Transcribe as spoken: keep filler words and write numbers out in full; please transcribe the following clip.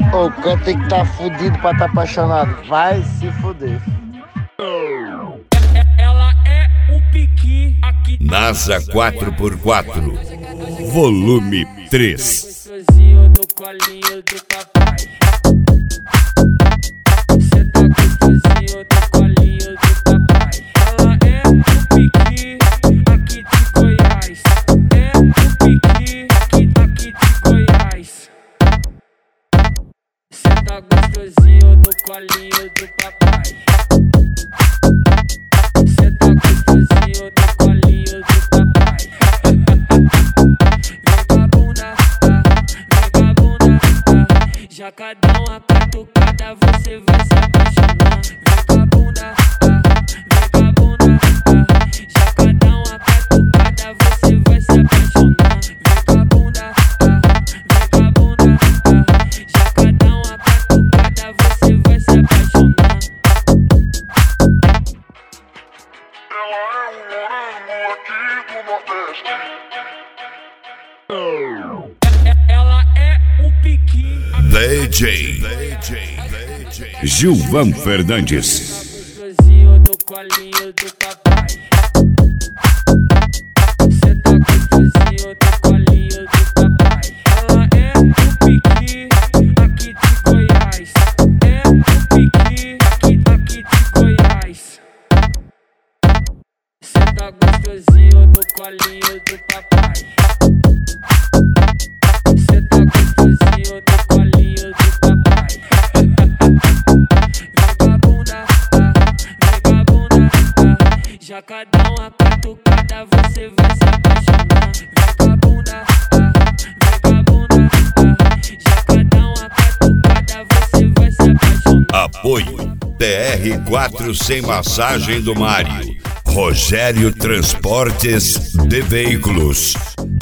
O cara tem que tá fudido pra tá apaixonado. Vai se fuder. Ela é um piqui aqui. NASA quatro por quatro, volume três. Gostosinho do colinho do papai. Cê tá gostosinho do colinho do papai. Ela é um piqui aqui de Goiás. É um piqui aqui, aqui de Goiás. Cê tá gostosinho do colinho do papai. Cê tá gostosinho do colinho do papai. Vem com a bunda, vem com a bunda. Já cada uma catucada você vai se apaixonar. Vem com a bunda, vem com a bunda. Já cada uma catucada você vai se apaixonar. Vem com a bunda, vem com a bunda. Já cada uma catucada você vai se apaixonar. Ela é um piqui. D J Gilvan Fernandes. Gostosinho do colinho do papai. Cê tá gostosinho do colinho do papai. Ela é um piqui aqui de Goiás. É um piqui aqui, aqui de Goiás. Cê tá gostosinho do colinho do papai. Cê tá gostosinho do colinho do papai. Vem com a bunda, vem com a bunda. Já cada uma catucada você vai se apaixonar. Vem com a bunda, vem com a bunda. Já cada uma catucada você vai se apaixonar. Apoio T R quatro sem massagem do Mário. Rogério Transportes de Veículos.